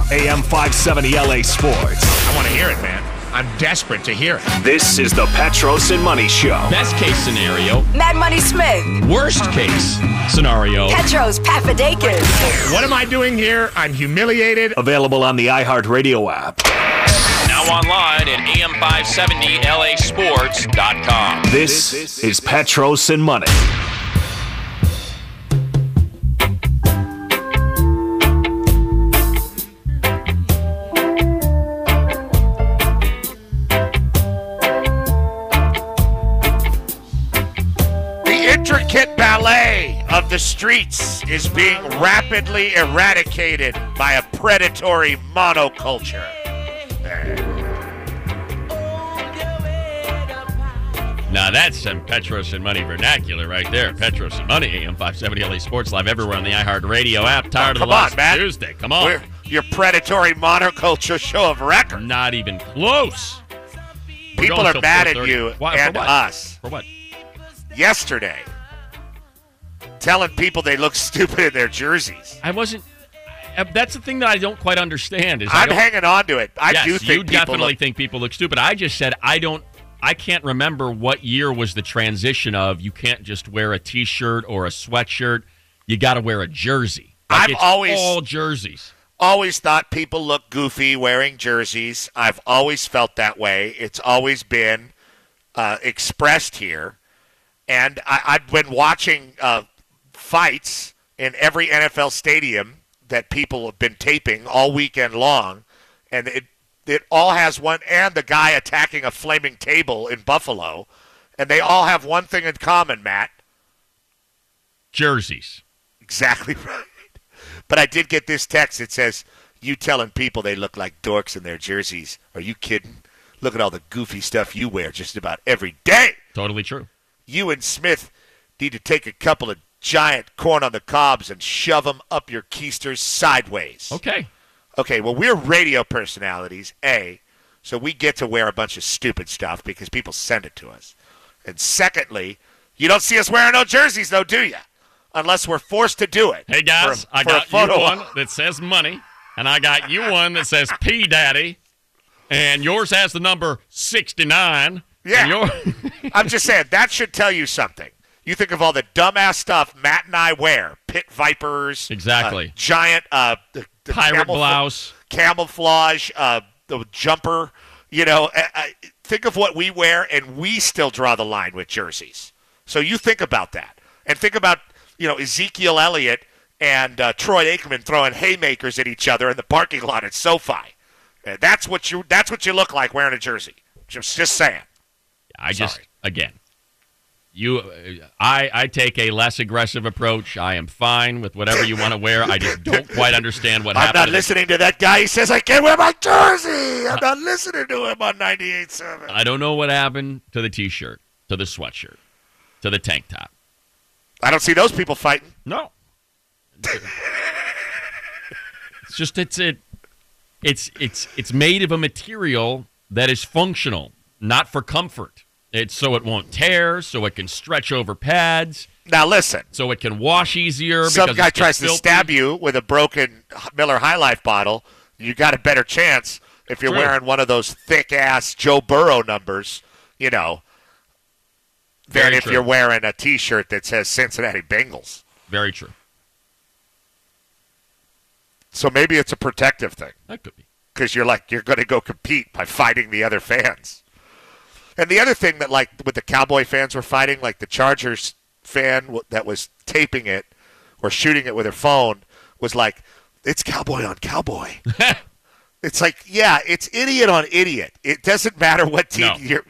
AM 570 LA Sports. I want to hear it, man. I'm desperate to hear it. This is the Petros and Money Show. Best case scenario. Mad Money Smith. Worst case scenario. Petros Papadakis. What am I doing here? I'm humiliated. Available on the iHeartRadio app. Now online at am570lasports.com. This is Petros and Money. Intricate ballet of the streets is being rapidly eradicated by a predatory monoculture. Now that's some Petros and Money vernacular right there. Petros and Money, AM 570 LA Sports, live everywhere on the iHeartRadio app. Tired of the last Tuesday. Come on. We're your predatory monoculture show of record. Not even close. People are mad at you and us. For what? Yesterday, telling people they look stupid in their jerseys. I wasn't. That's the thing that I don't quite understand. Is I'm hanging on to it. I do think you definitely think people look stupid. I just said I can't remember what year was the transition of you can't just wear a T-shirt or a sweatshirt. You got to wear a jersey. Like all jerseys. Always thought people look goofy wearing jerseys. I've always felt that way. It's always been expressed here. And I've been watching fights in every NFL stadium that people have been taping all weekend long, and it all has one, and the guy attacking a flaming table in Buffalo, and they all have one thing in common, Matt. Jerseys. Exactly right. But I did get this text. It says, you telling people they look like dorks in their jerseys. Are you kidding? Look at all the goofy stuff you wear just about every day. Totally true. You and Smith need to take a couple of giant corn on the cobs and shove them up your keisters sideways. Okay, well, we're radio personalities, A, so we get to wear a bunch of stupid stuff because people send it to us. And secondly, you don't see us wearing no jerseys, though, do you? Unless we're forced to do it. Hey, guys, I got you one that says money, and I got you one that says P Daddy, and yours has the number 69. Yeah. I'm just saying, that should tell you something. You think of all the dumbass stuff Matt and I wear. Pit Vipers. Exactly. Giant the pirate blouse. Camouflage, the jumper. Think of what we wear, and we still draw the line with jerseys. So you think about that. And think about, Ezekiel Elliott and Troy Aikman throwing haymakers at each other in the parking lot at SoFi. That's what you look like wearing a jersey. Just saying. I take a less aggressive approach. I am fine with whatever you want to wear. I just don't quite understand what happened. I'm not listening to that guy. He says I can't wear my jersey. I'm not listening to him on 98.7. I don't know what happened to the T-shirt, to the sweatshirt, to the tank top. I don't see those people fighting. No. It's just it's made of a material that is functional, not for comfort. It's so it won't tear, so it can stretch over pads. Now listen. So it can wash easier. Some guy tries to stab you with a broken Miller High Life bottle. You got a better chance if you're wearing one of those thick-ass Joe Burrow numbers, than if you're wearing a T-shirt that says Cincinnati Bengals. Very true. So maybe it's a protective thing. That could be. Because you're going to go compete by fighting the other fans. And the other thing that, with the Cowboy fans were fighting, like the Chargers fan that was taping it or shooting it with her phone was like, it's cowboy on cowboy. It's like, yeah, it's idiot on idiot. It doesn't matter what team you're.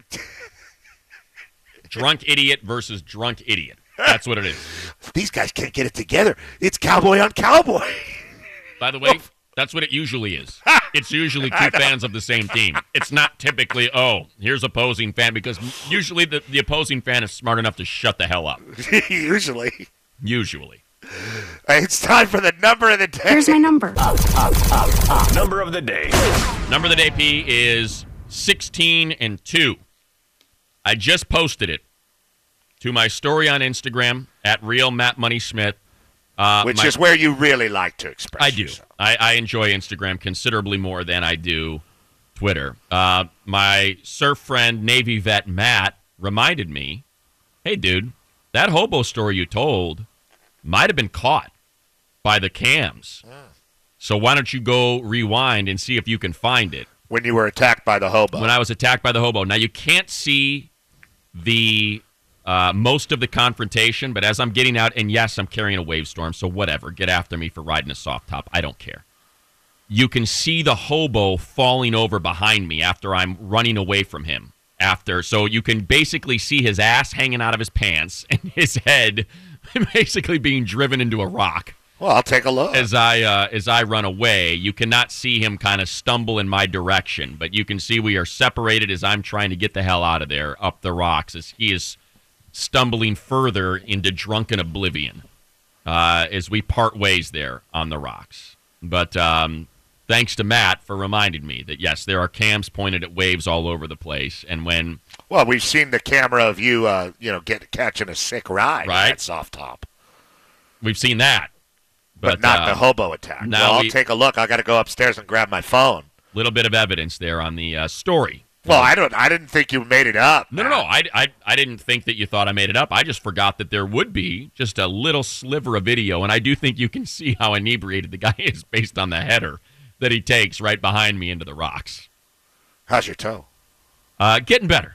Drunk idiot versus drunk idiot. That's what it is. These guys can't get it together. It's cowboy on cowboy. By the way, that's what it usually is. It's usually two fans of the same team. It's not typically, here's opposing fan, because usually the opposing fan is smart enough to shut the hell up. Usually. It's time for the number of the day. Here's my number. Number of the day. Number of the day, P, is 16 and 2. I just posted it to my story on Instagram at Real Matt Money Smith. Which is where you really like to express I do. yourself. I enjoy Instagram considerably more than I do Twitter. My surf friend, Navy vet Matt, reminded me, hey, dude, that hobo story you told might have been caught by the cams. So why don't you go rewind and see if you can find it? When you were attacked by the hobo. When I was attacked by the hobo. Now, you can't see the most of the confrontation, but as I'm getting out, and yes, I'm carrying a wave storm, so whatever. Get after me for riding a soft top. I don't care. You can see the hobo falling over behind me after I'm running away from him. So you can basically see his ass hanging out of his pants and his head basically being driven into a rock. Well, I'll take a look. As I run away, you cannot see him kind of stumble in my direction, but you can see we are separated as I'm trying to get the hell out of there up the rocks as he is stumbling further into drunken oblivion as we part ways there on the rocks. But thanks to Matt for reminding me that, yes, there are cams pointed at waves all over the place. And when... Well, we've seen the camera of you, catching a sick ride right? at soft top. We've seen that. But not the hobo attack. Well, I'll take a look. I got to go upstairs and grab my phone. Little bit of evidence there on the story. Well, I didn't think you made it up. No. I didn't think that you thought I made it up. I just forgot that there would be just a little sliver of video, and I do think you can see how inebriated the guy is based on the header that he takes right behind me into the rocks. How's your toe? Getting better.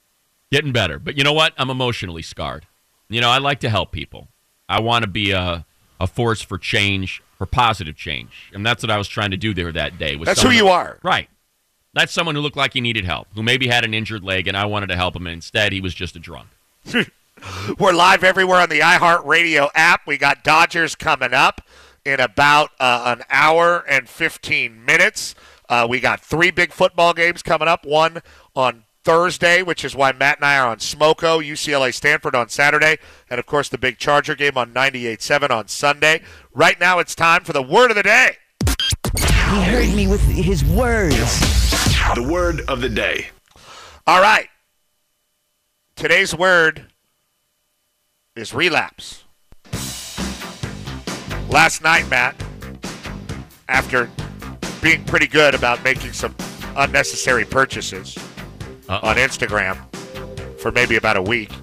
But you know what? I'm emotionally scarred. I like to help people. I want to be a force for change, for positive change. And that's what I was trying to do there that day. That's who you are. Right. That's someone who looked like he needed help, who maybe had an injured leg, and I wanted to help him. And instead, he was just a drunk. We're live everywhere on the iHeartRadio app. We got Dodgers coming up in about an hour and 15 minutes. We got 3 big football games coming up, one on Thursday, which is why Matt and I are on Smoko, UCLA Stanford on Saturday, and, of course, the big Charger game on 98.7 on Sunday. Right now it's time for the word of the day. He heard me with his words. The word of the day. All right. Today's word is relapse. Last night, Matt, after being pretty good about making some unnecessary purchases on Instagram for maybe about a week,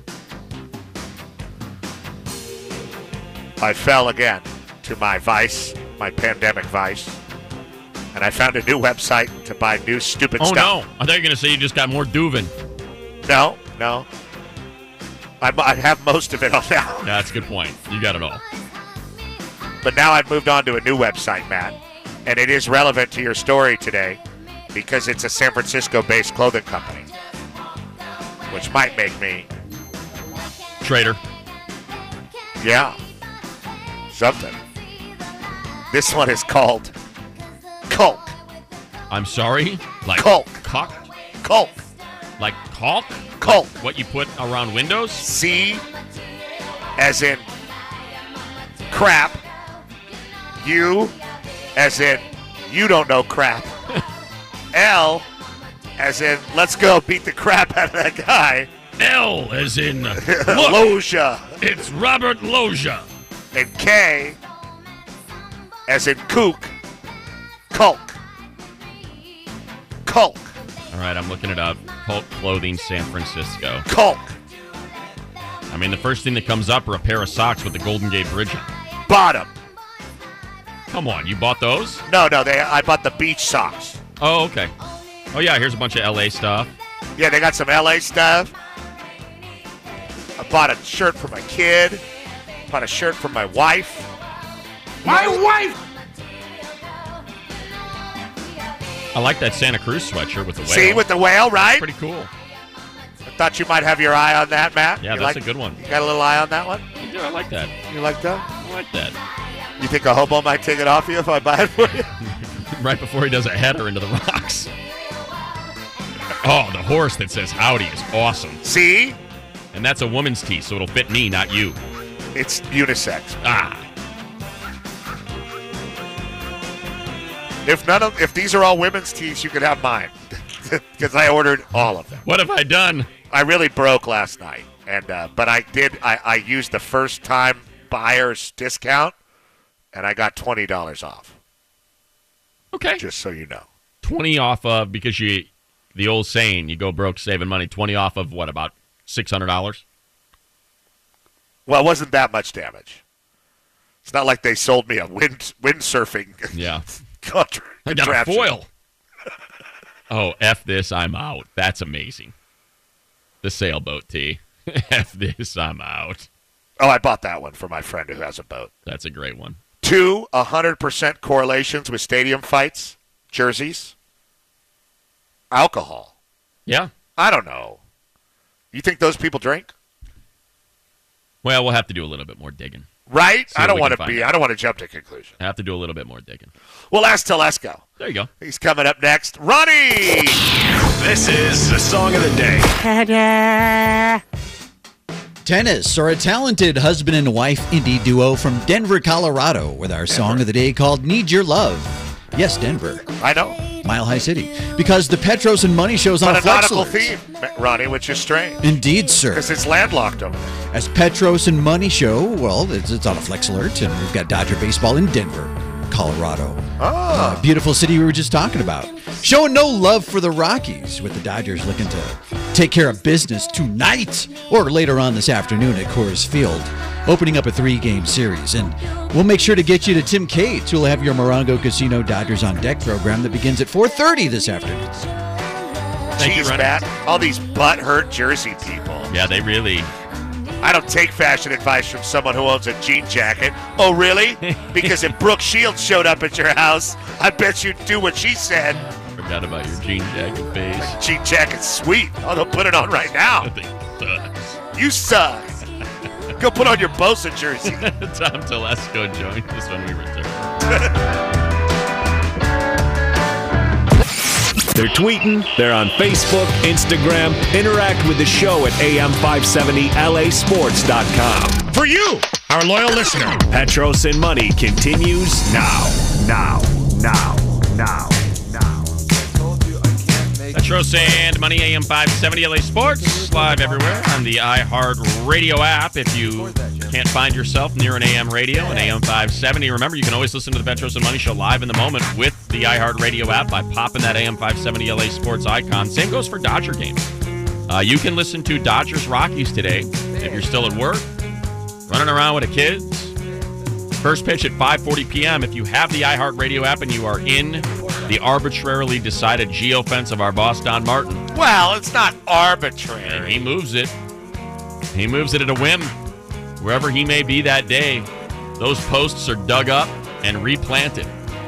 I fell again to my vice, my pandemic vice, and I found a new website to buy new stupid stuff. Oh, no. I thought you were going to say you just got more Duvin. No. I have most of it all now. That's a good point. You got it all. But now I've moved on to a new website, Matt, and it is relevant to your story today because it's a San Francisco-based clothing company, which might make me... Traitor. Yeah. Something. This one is called Culk. I'm sorry? Like Culk. Cock? Culk. Like caulk? Culk. Like what you put around windows? C as in crap. U as in you don't know crap. L as in let's go beat the crap out of that guy. L as in Loja. It's Robert Loja. And K as in kook. Culk. Culk. All right, I'm looking it up. Culk Clothing, San Francisco. Culk. I mean, the first thing that comes up are a pair of socks with the Golden Gate Bridge on. Bottom. Come on, you bought those? No, I bought the beach socks. Oh, okay. Oh, yeah, here's a bunch of L.A. stuff. Yeah, they got some LA stuff. I bought a shirt for my kid. Bought a shirt for my wife. My wife! I like that Santa Cruz sweatshirt with the whale. See, with the whale, right? Pretty cool. I thought you might have your eye on that, Matt. Yeah, that's a good one. You got a little eye on that one? Yeah, I like that. You like that? I like that. You think a hobo might take it off you if I buy it for you? Right before he does a header into the rocks. Oh, the horse that says howdy is awesome. See? And that's a woman's tee, so it'll fit me, not you. It's unisex. Ah. If these are all women's tees, you could have mine. Because I ordered all of them. What have I done? I really broke last night. But I used the first time buyer's discount, and I got $20 off. Okay. Just so you know. 20 off of, because the old saying, you go broke saving money, 20 off of what, about $600? Well, it wasn't that much damage. It's not like they sold me a windsurfing contraption. I got a foil. Oh, F this, I'm out. That's amazing. The sailboat tee. F this, I'm out. Oh, I bought that one for my friend who has a boat. That's a great one. 2 100% correlations with stadium fights, jerseys, alcohol. Yeah. I don't know. You think those people drink? Well, we'll have to do a little bit more digging. Right? I don't want to jump to conclusions. Have to do a little bit more digging. Well, ask Telesco. There you go. He's coming up next. Ronnie! This is the song of the day. Tennis are a talented husband and wife indie duo from Denver, Colorado, with our song of the day called Need Your Love. Yes, Denver. I know. Mile High City. Because the Petros and Money show's on a nautical Flex theme, Ronnie, which is strange. Indeed, sir. Because it's landlocked over there. As Petros and Money show, well, it's on a Flex Alert, and we've got Dodger baseball in Denver, Colorado. Beautiful city we were just talking about. Showing no love for the Rockies, with the Dodgers looking to take care of business tonight or later on this afternoon at Coors Field, opening up a 3-game series. And we'll make sure to get you to Tim Cates, who will have your Morongo Casino Dodgers on Deck program that begins at 4:30 this afternoon. Jeez, Matt, all these butt-hurt Jersey people. Yeah, they really... I don't take fashion advice from someone who owns a jean jacket. Oh, really? Because if Brooke Shields showed up at your house, I bet you'd do what she said. Forgot about your jean jacket face. Jean jacket's sweet. Oh, they'll put it on right now. I think it sucks. You suck. Go put on your Bosa jersey. Tom Telesco joins us when we return. They're tweeting, they're on Facebook, Instagram. Interact with the show at am570lasports.com. For you, our loyal listener. Petros and Money continues now. Petros and Money, AM 570 LA Sports, live everywhere on the iHeart Radio app. If you can't find yourself near an AM radio and AM 570, remember you can always listen to the Petros and Money Show live in the moment with the iHeart Radio app by popping that AM 570 LA Sports icon. Same goes for Dodger games. You can listen to Dodgers Rockies today if you're still at work, running around with the kids. First pitch at 5:40 p.m. If you have the iHeart Radio app and you are in the arbitrarily decided geofence of our boss, Don Martin. Well, it's not arbitrary. He moves it. He moves it at a whim. Wherever he may be that day, those posts are dug up and replanted.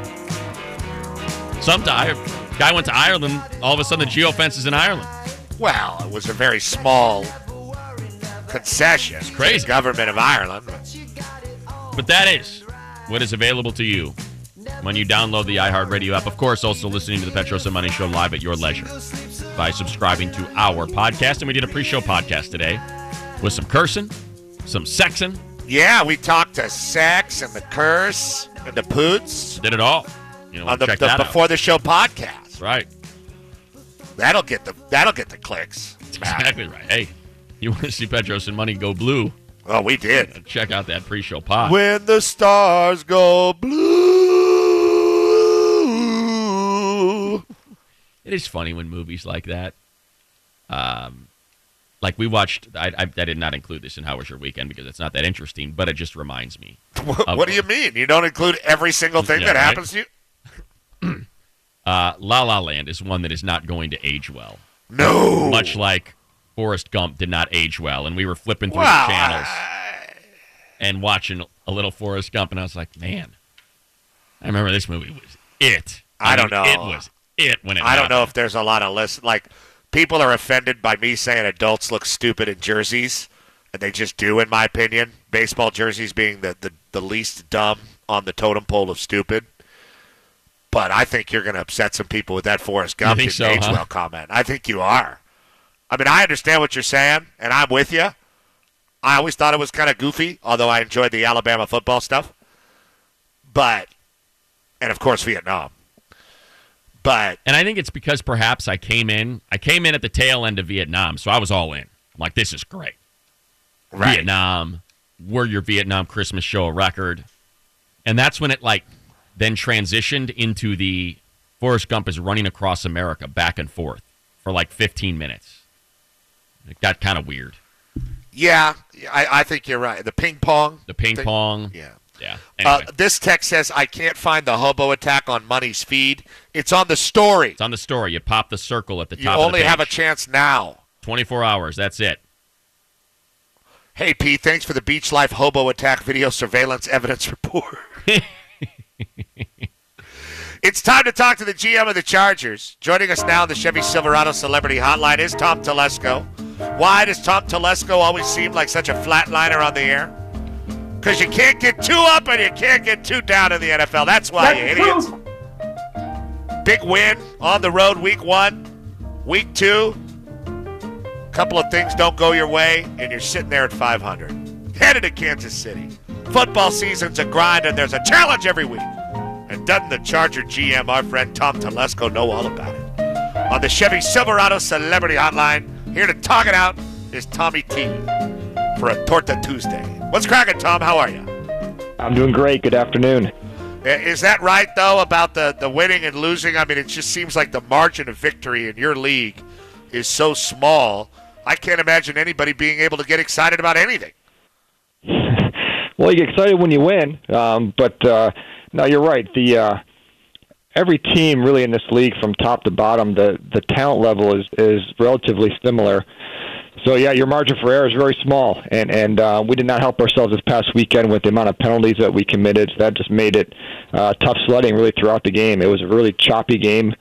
Some guy went to Ireland, all of a sudden the geofence is in Ireland. Well, it was a very small concession. It's crazy. To the government of Ireland. But that is what is available to you when you download the iHeartRadio app. Of course, also listening to the Petros and Money Show live at your leisure by subscribing to our podcast. And we did a pre-show podcast today with some cursing, some sexing. Yeah, we talked to sex and the curse and the poots. Did it all. You know, on the check that before out. The show podcast. Right. That'll get the clicks. That's exactly right. Hey, you want to see Petros and Money go blue? Oh, we did. Check out that pre-show pod. When the stars go blue. It is funny when movies like that. Like we watched, I did not include this in How Was Your Weekend because it's not that interesting, but it just reminds me. What do you mean? You don't include every single thing that happens to you? La La Land is one that is not going to age well. No. Much like Forrest Gump did not age well, and we were flipping through the channels and watching a little Forrest Gump, and I was like, man, I remember this movie was it. I don't know. It was it when it I don't happened. know if there's a lot of like people are offended by me saying adults look stupid in jerseys, and they just do, in my opinion. Baseball jerseys being the least dumb on the totem pole of stupid. But I think you're going to upset some people with that Forrest Gump age well comment. I think you are. I mean, I understand what you're saying, and I'm with you. I always thought it was kind of goofy, although I enjoyed the Alabama football stuff. But, and of course, Vietnam. But, and I think it's because perhaps I came in at the tail end of Vietnam, so I was all in. I'm like, this is great. Right. Vietnam, we're your Vietnam Christmas show record. And that's when it, like, then transitioned into the Forrest Gump is running across America back and forth for like 15 minutes. It got kind of weird. Yeah, I think you're right. The ping pong. Yeah. Yeah. Anyway. This text says, I can't find the hobo attack on Money's feed. It's on the story. It's on the story. You pop the circle at the top You of the only page. have a chance now. 24 hours. That's it. Hey, Pete, thanks for the Beach Life hobo attack video surveillance evidence report. It's time to talk to the GM of the Chargers. Joining us now on the Chevy Silverado Celebrity Hotline is Tom Telesco. Why does Tom Telesco always seem like such a flatliner on the air? Because you can't get too up and you can't get too down in the NFL. That's why, you idiots. Big win on the road week 1. Week 2, couple of things don't go your way, and you're sitting there at 500. Headed to Kansas City. Football season's a grind, and there's a challenge every week. And doesn't the Charger GM, our friend Tom Telesco, know all about it? On the Chevy Silverado Celebrity Hotline, here to talk it out is Tommy T for a Torta Tuesday. What's cracking, Tom? How are you? I'm doing great. Good afternoon. Is that right, though, about the winning and losing? I mean, it just seems like the margin of victory in your league is so small. I can't imagine anybody being able to get excited about anything. Well, you get excited when you win, but no, you're right. Every team really in this league, from top to bottom, the talent level is relatively similar. So yeah, your margin for error is very small, and we did not help ourselves this past weekend with the amount of penalties that we committed. So that just made it tough sledding really throughout the game. It was a really choppy game.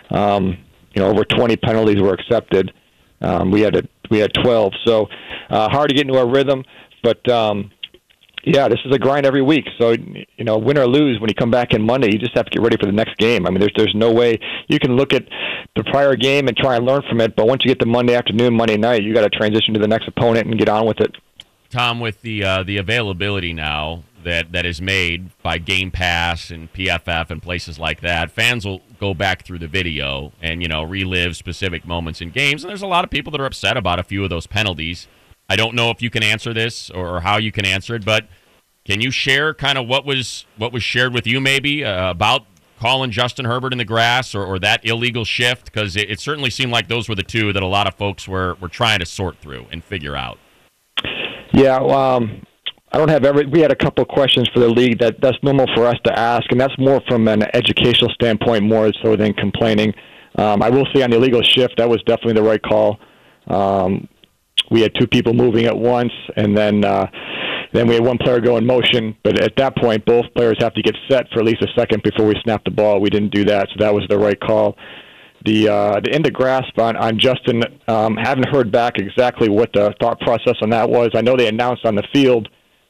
Over 20 penalties were accepted. We had 12, so hard to get into our rhythm. But yeah, this is a grind every week. So win or lose, when you come back in Monday, you just have to get ready for the next game. I mean, there's no way you can look at the prior game and try and learn from it. But once you get to Monday afternoon, Monday night, you got to transition to the next opponent and get on with it. Tom, with the availability now that is made by Game Pass and PFF and places like that, fans will go back through the video and relive specific moments in games. And there's a lot of people that are upset about a few of those penalties. I don't know if you can answer this or how you can answer it, but can you share kind of what was shared with you maybe about calling Justin Herbert in the grass or that illegal shift? Because it certainly seemed like those were the two that a lot of folks were trying to sort through and figure out. Yeah, I don't have we had a couple of questions for the league that's normal for us to ask, and that's more from an educational standpoint more so than complaining. I will say on the illegal shift, that was definitely the right call. We had two people moving at once, and then we had one player go in motion. But at that point, both players have to get set for at least a second before we snap the ball. We didn't do that, so that was the right call. The end of grasp on Justin, haven't heard back exactly what the thought process on that was. I know they announced on the field,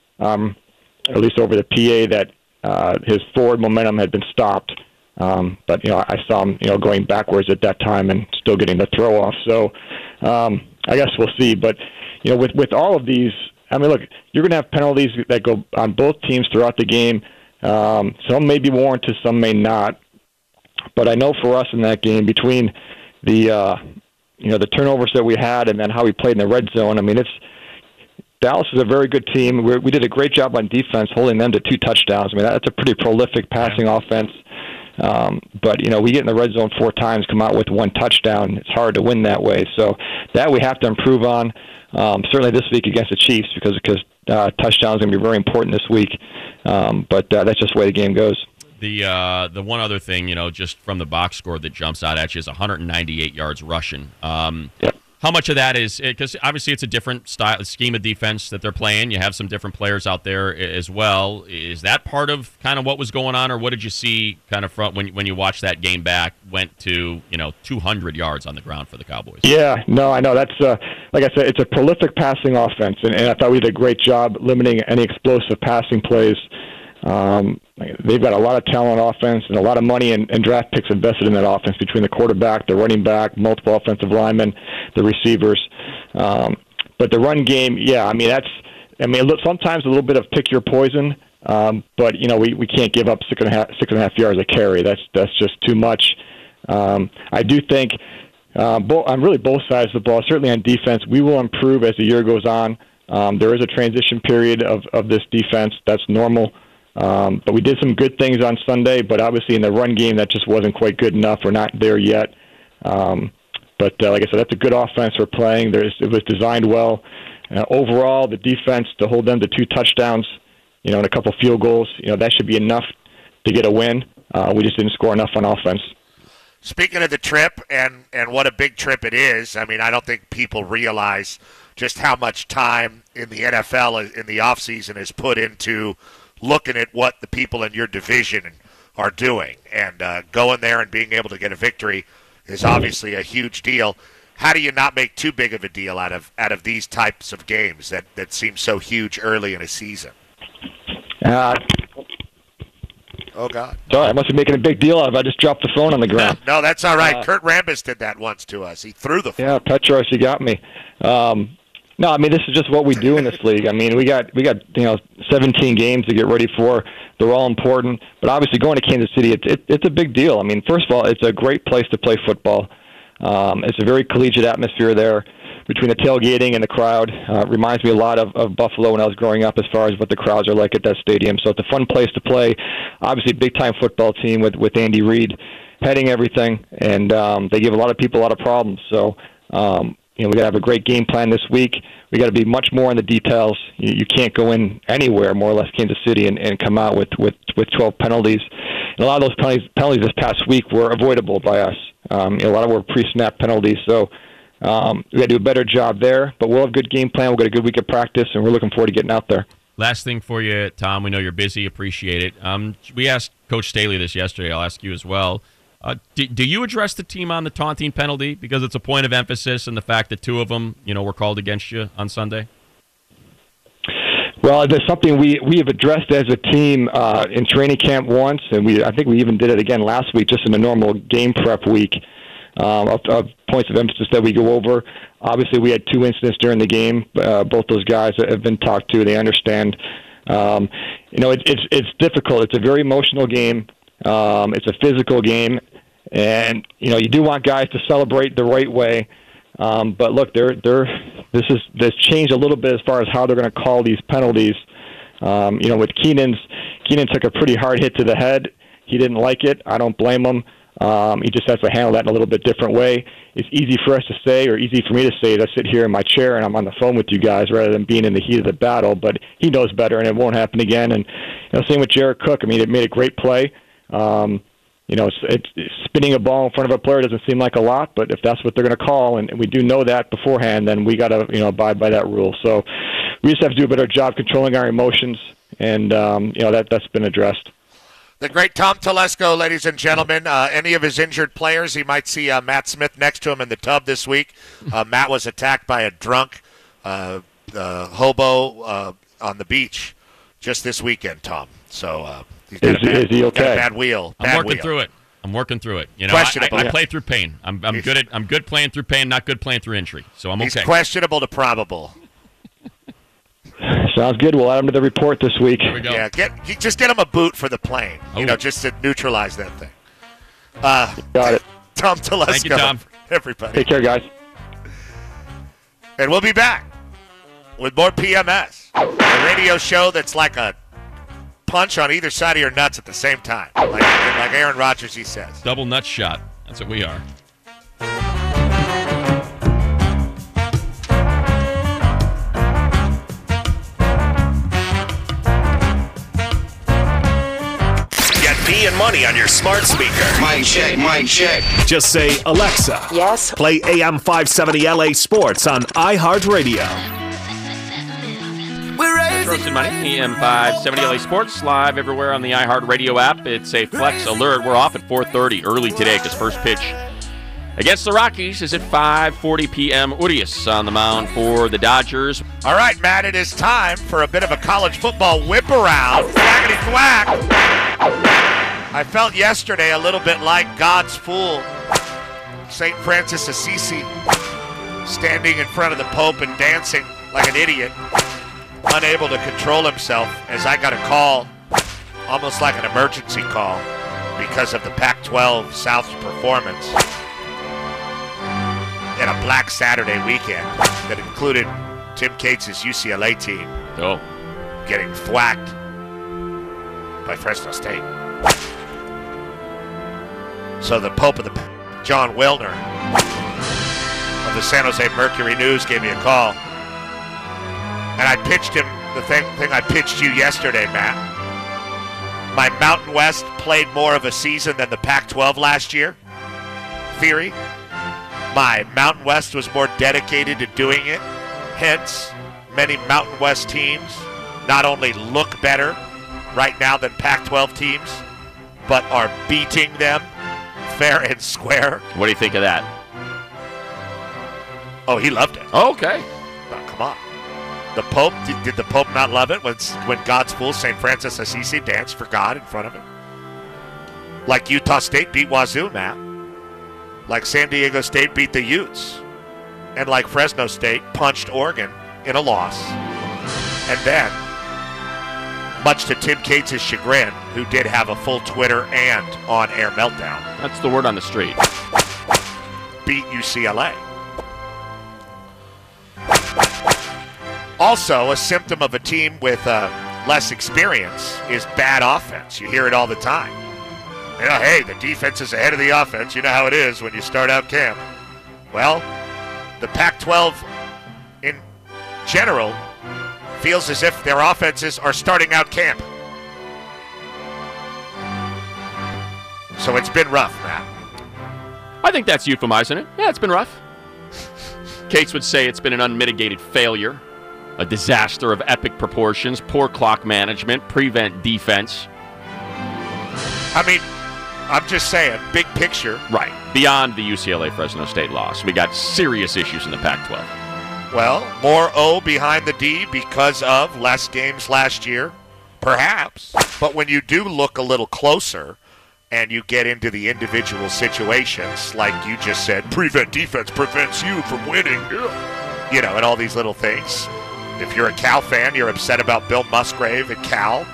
at least over the PA, that his forward momentum had been stopped. But I saw him going backwards at that time and still getting the throw off. So I guess we'll see. But with all of these, I mean, look, you're going to have penalties that go on both teams throughout the game. Some may be warranted, some may not. But I know for us in that game, between the turnovers that we had and then how we played in the red zone, I mean, Dallas is a very good team. We did a great job on defense, holding them to 2 touchdowns. I mean, that's a pretty prolific passing offense. But we get in the red zone 4 times, come out with 1 touchdown. It's hard to win that way. So that we have to improve on. Certainly this week against the Chiefs, because touchdowns are going to be very important this week. But that's just the way the game goes. The one other thing, just from the box score that jumps out at you is 198 yards rushing. Yep. How much of that is, because obviously it's a different scheme of defense that they're playing. You have some different players out there as well. Is that part of kind of what was going on, or what did you see kind of from when you watched that game back, went to 200 yards on the ground for the Cowboys? Yeah, no, I know. That's, like I said, it's a prolific passing offense, and I thought we did a great job limiting any explosive passing plays. They've got a lot of talent on offense and a lot of money and draft picks invested in that offense between the quarterback, the running back, multiple offensive linemen, the receivers. But the run game, yeah, look, sometimes a little bit of pick your poison, but we can't give up 6.5 yards a carry. That's just too much. I do think on really both sides of the ball, certainly on defense, we will improve as the year goes on. There is a transition period of this defense. That's normal. But we did some good things on Sunday, but obviously in the run game that just wasn't quite good enough. We're not there yet. But like I said, that's a good offense we're playing. It was designed well. Overall, the defense, to hold them to 2 touchdowns, and a couple field goals, that should be enough to get a win. We just didn't score enough on offense. Speaking of the trip and what a big trip it is, I mean, I don't think people realize just how much time in the NFL in the offseason is put into looking at what the people in your division are doing. And going there and being able to get a victory is obviously a huge deal. How do you not make too big of a deal out of these types of games that seem so huge early in a season? Oh, God. Sorry, I must be making a big deal out of it. I just dropped the phone on the ground. No, that's all right. Kurt Rambis did that once to us. He threw the phone. Yeah, Petros, you got me. No, I mean, this is just what we do in this league. I mean, we got 17 games to get ready for. They're all important. But obviously going to Kansas City, it's a big deal. I mean, first of all, it's a great place to play football. It's a very collegiate atmosphere there between the tailgating and the crowd. Reminds me a lot of Buffalo when I was growing up as far as what the crowds are like at that stadium. So it's a fun place to play. Obviously, big-time football team with Andy Reid heading everything, and they give a lot of people a lot of problems. So, we got to have a great game plan this week. We got to be much more in the details. You can't go in anywhere, more or less, Kansas City, and come out with 12 penalties. And a lot of those penalties this past week were avoidable by us. A lot of them were pre-snap penalties. So we got to do a better job there. But we'll have a good game plan. We'll get a good week of practice, and we're looking forward to getting out there. Last thing for you, Tom. We know you're busy. Appreciate it. We asked Coach Staley this yesterday. I'll ask you as well. Do you address the team on the taunting penalty because it's a point of emphasis and the fact that 2 of them, were called against you on Sunday? Well, there's something we have addressed as a team in training camp once, and I think we even did it again last week, just in a normal game prep week. Of points of emphasis that we go over. Obviously, we had 2 incidents during the game. Both those guys have been talked to. They understand. It's difficult. It's a very emotional game. It's a physical game, and you do want guys to celebrate the right way. But look, this changed a little bit as far as how they're going to call these penalties. With Keenan took a pretty hard hit to the head. He didn't like it. I don't blame him. He just has to handle that in a little bit different way. It's easy for us to say, or easy for me to say, as I sit here in my chair and I'm on the phone with you guys rather than being in the heat of the battle. But he knows better, and it won't happen again. And same with Jared Cook. I mean, it made a great play. It's spinning a ball in front of a player doesn't seem like a lot, but if that's what they're going to call, and we do know that beforehand, then we got to abide by that rule. So we just have to do a better job controlling our emotions, and that's been addressed. The great Tom Telesco, ladies and gentlemen. Any of his injured players, he might see Matt Smith next to him in the tub this week. Matt was attacked by a drunk hobo on the beach just this weekend, Tom. So he's got is he okay? Got a bad wheel. I'm working through it. I play through pain. I'm good playing through pain, not good playing through injury. So I'm okay. He's questionable to probable. Sounds good. We'll add him to the report this week. Here we go. Yeah, just get him a boot for the plane. Just to neutralize that thing. Got it. Tom Telesco. Thank you, Tom. Everybody. Take care, guys. And we'll be back with more PMS, a radio show that's like a punch on either side of your nuts at the same time, like Aaron Rodgers, he says. Double nut shot. That's what we are. And money on your smart speaker. Mic check. Just say, Alexa. Yes. Play AM 570 LA Sports on iHeartRadio. Roasted Money, AM 570 LA Sports, live everywhere on the iHeartRadio app. It's a flex alert. We're off at 4:30 early today because first pitch against the Rockies is at 5:40 p.m. Urias on the mound for the Dodgers. All right, Matt, it is time for a bit of a college football whip around. Thwackity thwack. I felt yesterday a little bit like God's fool, St. Francis Assisi, standing in front of the Pope and dancing like an idiot, unable to control himself, as I got a call, almost like an emergency call, because of the Pac-12 South's performance in a Black Saturday weekend that included Tim Cates' UCLA team getting thwacked by Fresno State. So the Pope of the John Wilner of the San Jose Mercury News gave me a call. And I pitched him the thing I pitched you yesterday, Matt. My Mountain West played more of a season than the Pac-12 last year. Theory. My Mountain West was more dedicated to doing it. Hence, many Mountain West teams not only look better right now than Pac-12 teams, but are beating them fair and square. What do you think of that? Oh, he loved it. Oh, okay. Oh, come on. The Pope, did the Pope not love it when God's fool, St. Francis Assisi, danced for God in front of him? Like Utah State beat Wazoo, Matt. Like San Diego State beat the Utes. And like Fresno State punched Oregon in a loss. And then, much to Tim Cates' chagrin, who did have a full Twitter and on-air meltdown. That's the word on the street. Beat UCLA. Also, a symptom of a team with less experience is bad offense. You hear it all the time. You know, hey, the defense is ahead of the offense. You know how it is when you start out camp. Well, the Pac-12 in general feels as if their offenses are starting out camp. So it's been rough, Matt. I think that's euphemizing it. Yeah, it's been rough. Cates would say it's been an unmitigated failure, a disaster of epic proportions, poor clock management, prevent defense. I mean, I'm just saying, big picture. Right. Beyond the UCLA-Fresno State loss, we got serious issues in the Pac-12. Well, more O behind the D because of less games last year, perhaps. But when you do look a little closer and you get into the individual situations, like you just said, prevent defense prevents you from winning, you know, and all these little things. If you're a Cal fan, you're upset about Bill Musgrave at Cal.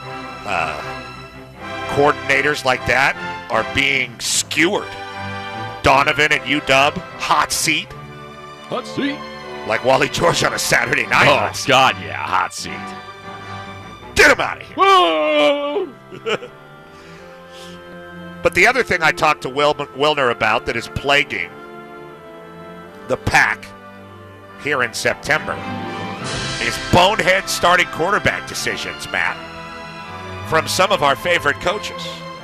Coordinators like that are being skewered. Donovan at UW, hot seat. Hot seat. Like Wally George on a Saturday night. Oh, God, yeah, hot seat. Get him out of here. Whoa! But the other thing I talked to Wilner about that is plaguing the Pac here in September is bonehead starting quarterback decisions, Matt, from some of our favorite coaches.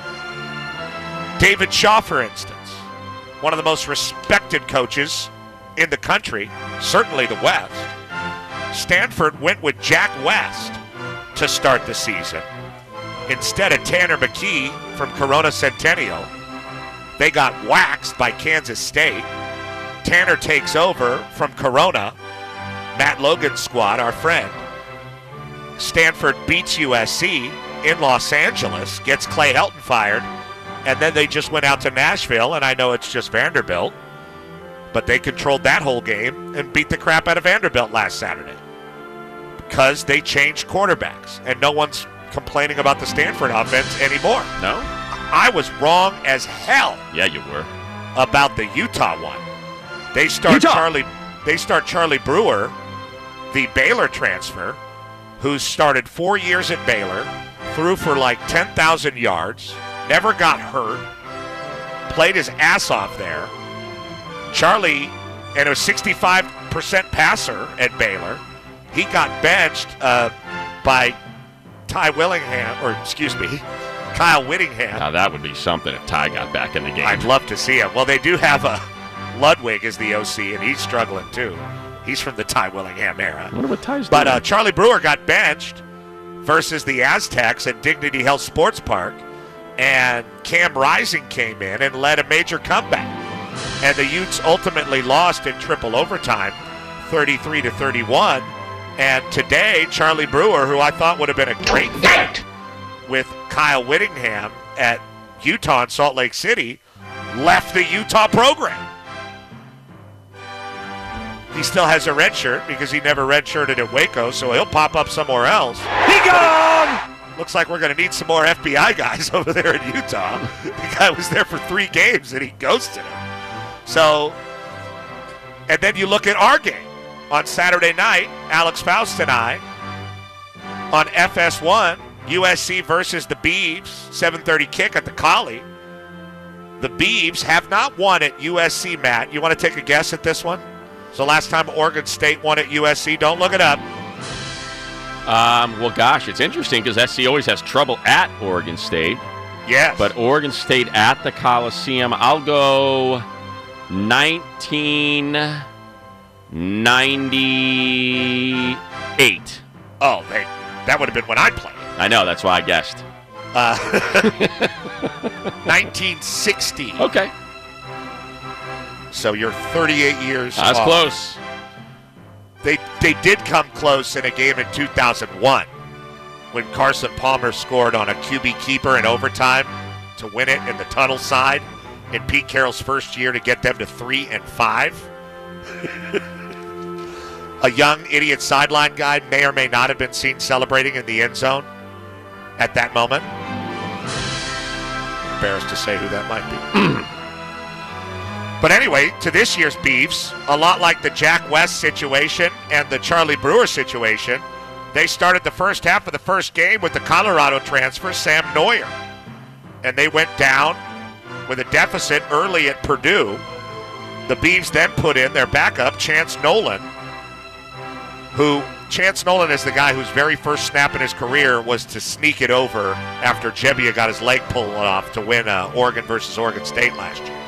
David Shaw, for instance, one of the most respected coaches in the country, certainly the West. Stanford went with Jack West to start the season. Instead of Tanner McKee from Corona Centennial, they got waxed by Kansas State. Tanner takes over from Corona, Matt Logan's squad, our friend. Stanford beats USC in Los Angeles, gets Clay Helton fired, and then they just went out to Nashville, and I know it's just Vanderbilt, but they controlled that whole game and beat the crap out of Vanderbilt last Saturday because they changed quarterbacks, and no one's complaining about the Stanford offense anymore. No? I was wrong as hell. Yeah, you were. About the Utah one. They start Charlie Brewer, the Baylor transfer, who started 4 years at Baylor, threw for like 10,000 yards, never got hurt, played his ass off there. Charlie, and a 65% passer at Baylor, he got benched by Kyle Whittingham. Now that would be something if Ty got back in the game. I'd love to see him. Well, they do have a Ludwig as the OC, and he's struggling too. He's from the Ty Willingham era. I wonder what Ty's doing. But Charlie Brewer got benched versus the Aztecs at Dignity Health Sports Park, and Cam Rising came in and led a major comeback. And the Utes ultimately lost in triple overtime, 33-31. And today, Charlie Brewer, who I thought would have been a great fit with Kyle Whittingham at Utah and Salt Lake City, left the Utah program. He still has a red shirt because he never redshirted at Waco, so he'll pop up somewhere else. He gone! Looks like we're going to need some more FBI guys over there in Utah. The guy was there for 3 games and he ghosted him. So, and then you look at our game. On Saturday night, Alex Faust and I, on FS1, USC versus the Beavs, 7:30 kick at the Collie. The Beavs have not won at USC, Matt. You want to take a guess at this one? So last time Oregon State won at USC, don't look it up. Well, gosh, it's interesting because SC always has trouble at Oregon State. Yes. But Oregon State at the Coliseum, I'll go 1998. Oh, that would have been when I played. I know, that's why I guessed. 1960. Okay. So you're 38 years That's off. close. They did come close in a game in 2001 when Carson Palmer scored on a QB keeper in overtime to win it in the tunnel side in Pete Carroll's first year to get them to 3-5. A young idiot sideline guy may or may not have been seen celebrating in the end zone at that moment. Embarrassed to say who that might be. But anyway, to this year's Beavs, a lot like the Jack West situation and the Charlie Brewer situation, they started the first half of the first game with the Colorado transfer, Sam Neuer. And they went down with a deficit early at Purdue. The Beavs then put in their backup, Chance Nolan, Chance Nolan is the guy whose very first snap in his career was to sneak it over after Jebbia got his leg pulled off to win Oregon versus Oregon State last year.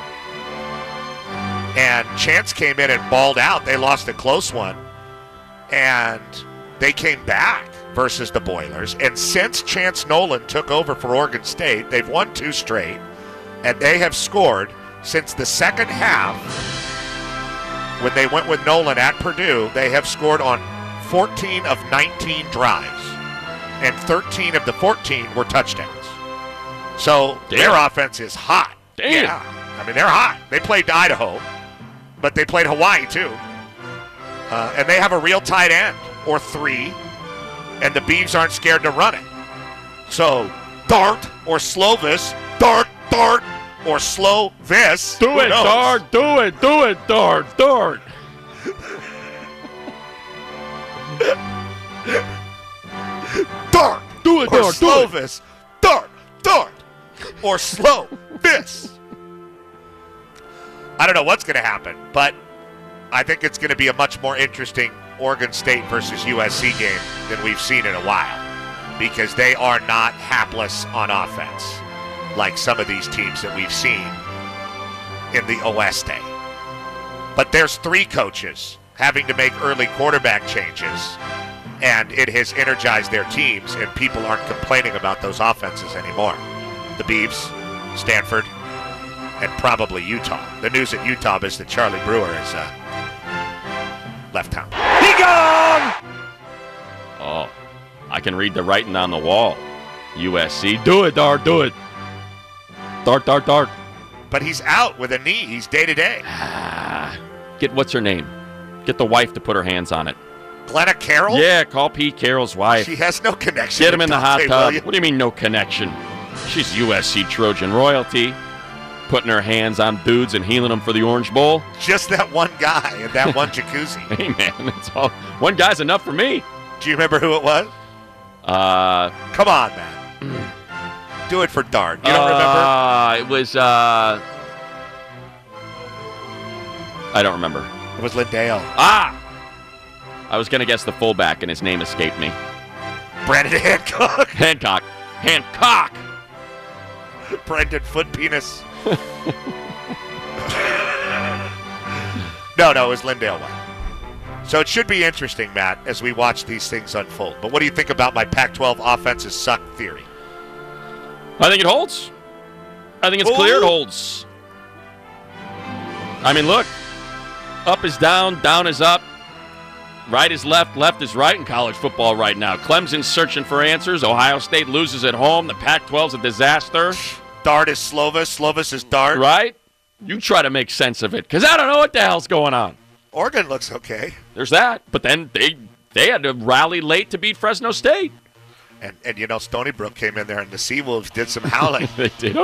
And Chance came in and balled out. They lost a close one. And they came back versus the Boilers. And since Chance Nolan took over for Oregon State, they've won 2 straight. And they have scored since the second half. When they went with Nolan at Purdue, they have scored on 14 of 19 drives. And 13 of the 14 were touchdowns. So their offense is hot. Damn. Yeah. I mean, they're hot. They played Idaho, but they played Hawaii too. And they have a real tight end, or 3, and the Beavs aren't scared to run it. So, Dart or Slovis, Dart, or Slovis. Do it, Dart, do it, Dart. Dart, do it, or Dart, Slovis, Dart, or Slovis. I don't know what's going to happen, but I think it's going to be a much more interesting Oregon State versus USC game than we've seen in a while, because they are not hapless on offense like some of these teams that we've seen in the Oeste. But there's 3 coaches having to make early quarterback changes, and it has energized their teams, and people aren't complaining about those offenses anymore. The Beavs, Stanford, and probably Utah. The news at Utah is that Charlie Brewer is left town. Be gone! Oh, I can read the writing on the wall. USC, do it, Dart, do it. Dart. But he's out with a knee. He's day-to-day. Get what's her name? Get the wife to put her hands on it. Glenna Carroll? Yeah, call Pete Carroll's wife. She has no connection. Get him in the hot tub. Williams. What do you mean no connection? She's USC Trojan royalty. Putting her hands on dudes and healing them for the Orange Bowl. Just that one guy in that one jacuzzi. Hey, man, it's all one guy's enough for me. Do you remember who it was? Come on, man. Do it for Dart. You don't remember? It was, I don't remember. It was Lindale. I was going to guess the fullback, and his name escaped me. Brandon Hancock. Hancock. Brendan Foot Penis. No, it was Lindale. So it should be interesting, Matt, as we watch these things unfold. But what do you think about my Pac-12 offenses suck theory? I think it holds. I think it's clear it holds. I mean, look. Up is down, down is up. Right is left, left is right in college football right now. Clemson's searching for answers. Ohio State loses at home. The Pac-12's a disaster. Dart is Slovis. Slovis is Dart. Right? You try to make sense of it, because I don't know what the hell's going on. Oregon looks okay. There's that. But then they had to rally late to beat Fresno State. And you know, Stony Brook came in there, and the Seawolves did some howling. They did.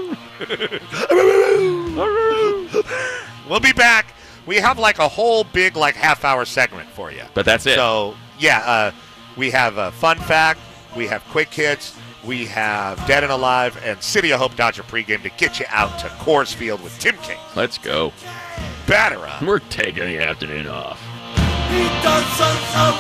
We'll be back. We have like a whole big half-hour segment for you. But that's it. So, yeah, we have a fun fact, We have Quick Hits. We have Dead and Alive and City of Hope Dodger pregame to get you out to Coors Field with Tim King. Let's go. Batter up. We're taking the afternoon off. He doesn't